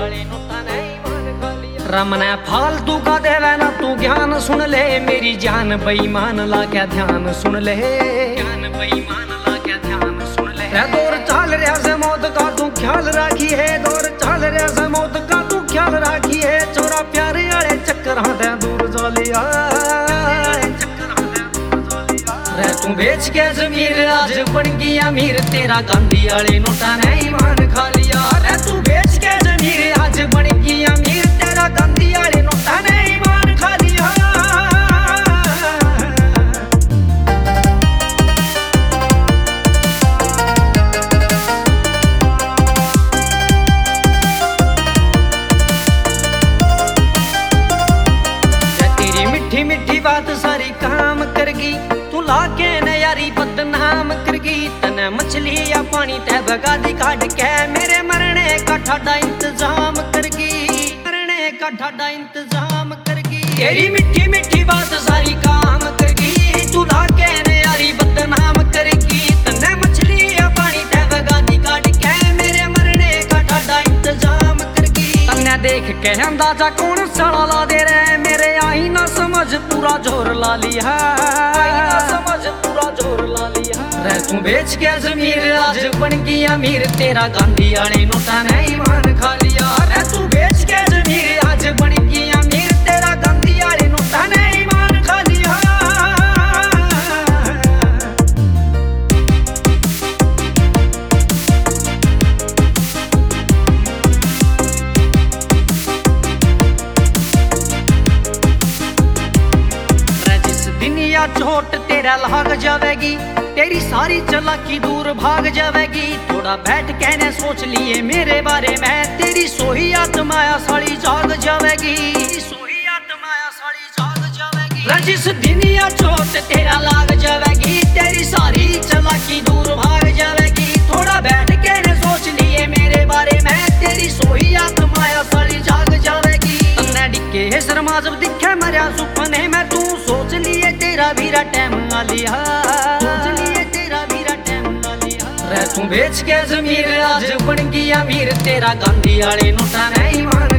रमने फालतू का देवे ना तू ज्ञान सुन ले, मेरी जान बेईमान ला क्या ध्यान सुन ले, जान बेईमान ला क्या ध्यान सुन ले। दौर चाल रहा से मौत का तू ख्याल राखी है, दौर चाल रहा से मौत का तू ख्याल राखी है। छोरा प्यारे आले चक्कर हाथे दूर जा लिया, रे तू बेच के जमीर आज बन गई अमीर, तेरा गांधी आले नोटा ने ईमान खा लिया। रे तू बेच के जमीर आज बन गई अमीर, तेरा गांधी आले नोटा ने ईमान खा लिया। तेरी मीठी मीठी बात सारी काम करगी, तू लाके न यारी बदनाम करगी। तने मछली या पानी ते भगा दी काट के, मेरे मरने का ठाडा इंतजाम करगी, मरने का ठाडा इंतजाम करगी। तेरी मीठी मीठी बात सारी काम करगी, तू लाके न यारी बदनाम करगी। तने मछली या पानी ते भगा दी काट के, मेरे मरने का ठाडा इंतजाम करगी। तने देख के अंदाजा कौन सड़ा ला दे रे, मेरे आई ना समझ पूरा जोर ला लिया, समझ पूरा जोर ला लिया। रे तू बेच के जमीर आज बन गई अमीर, तेरा गांधी आले नोटा ने ईमान खा लिया। रे तू बेच के जमीर आज बन गई अमीर, तेरा गांधी आले नोटा ने ईमान खा लिया। चोट तेरा लाग जावेगी, तेरी सारी चालाकी दूर भाग जावेगी। थोड़ा बैठ कहने सोच लिए मेरे बारे में, तेरी सोही आत्माया साड़ी जाग जावेगी, सोही आत्माया साड़ी जाग जावेगी। जिस दिन या चोट तेरा लाग जावेगी, तेरी सारी चालाकी दूर भाग जावेगी। थोड़ा बैठ कहने सोच लिए मेरे बारे में, तेरी सोही आत्माया साड़ी जाग जावेगी। तन्ने डिक्के शर्मा जब दिखे मरिया सुपने में, तू सोच लिए तेरा भीरा टाइम आ लिया, सोच लिए तेरा भीरा टाइम आ लिया। रे तू बेच के जमीर आज बन गई अमीर, तेरा गांधी आले नोटा ने ईमान